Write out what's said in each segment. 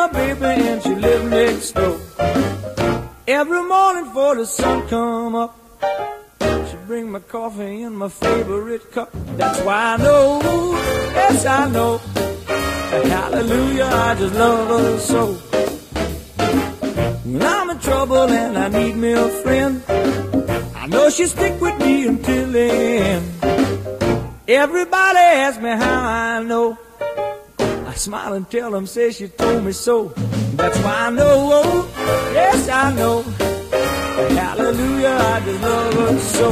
my baby and she lives next door. Every morning before the sun come up, she bring my coffee in my favorite cup. That's why I know, yes I know, hallelujah, I just love her so. When I'm in trouble and I need me a friend, I know she'll stick with me until the end. Everybody asks me how I know. I smile and tell them, say she told me so. That's why I know, oh, yes I know, hallelujah, I just love her so.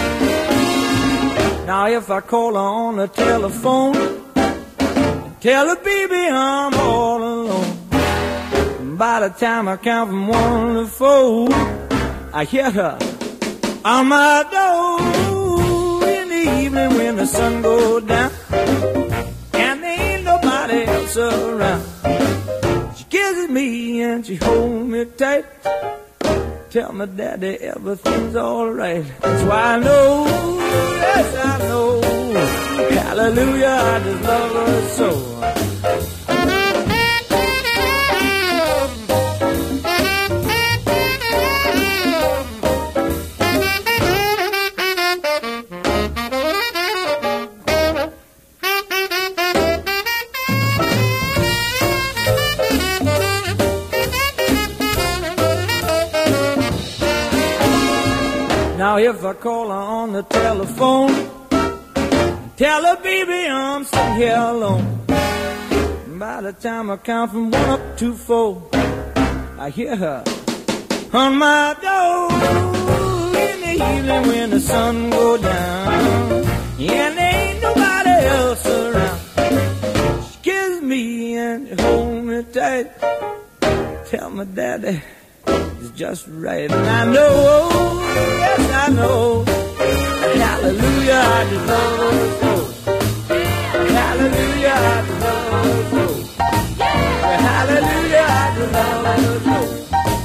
Now if I call her on the telephone, tell her, baby, I'm all alone. By the time I count from 1 to 4, I hear her on my door. In the evening when the sun goes down and there ain't nobody else around, she kisses me and she holds me tight. Tell me, daddy, everything's alright. That's why I know, yes I know, hallelujah, I just love her so. Now if I call her on the telephone, tell her, baby, I'm sitting here alone. By the time I count from 1 up to 4, I hear her on my door. In the evening when the sun goes down and there ain't nobody else around, she kisses me and she holds me tight. Tell me, daddy, it's just right. And I know, yes I know, hallelujah, I just love her so. Hallelujah, I just love her so. Hallelujah, I just love her so.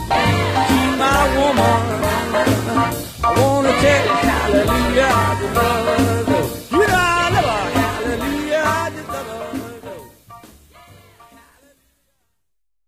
She's my woman, I wanna tell you, hallelujah, I just love her so.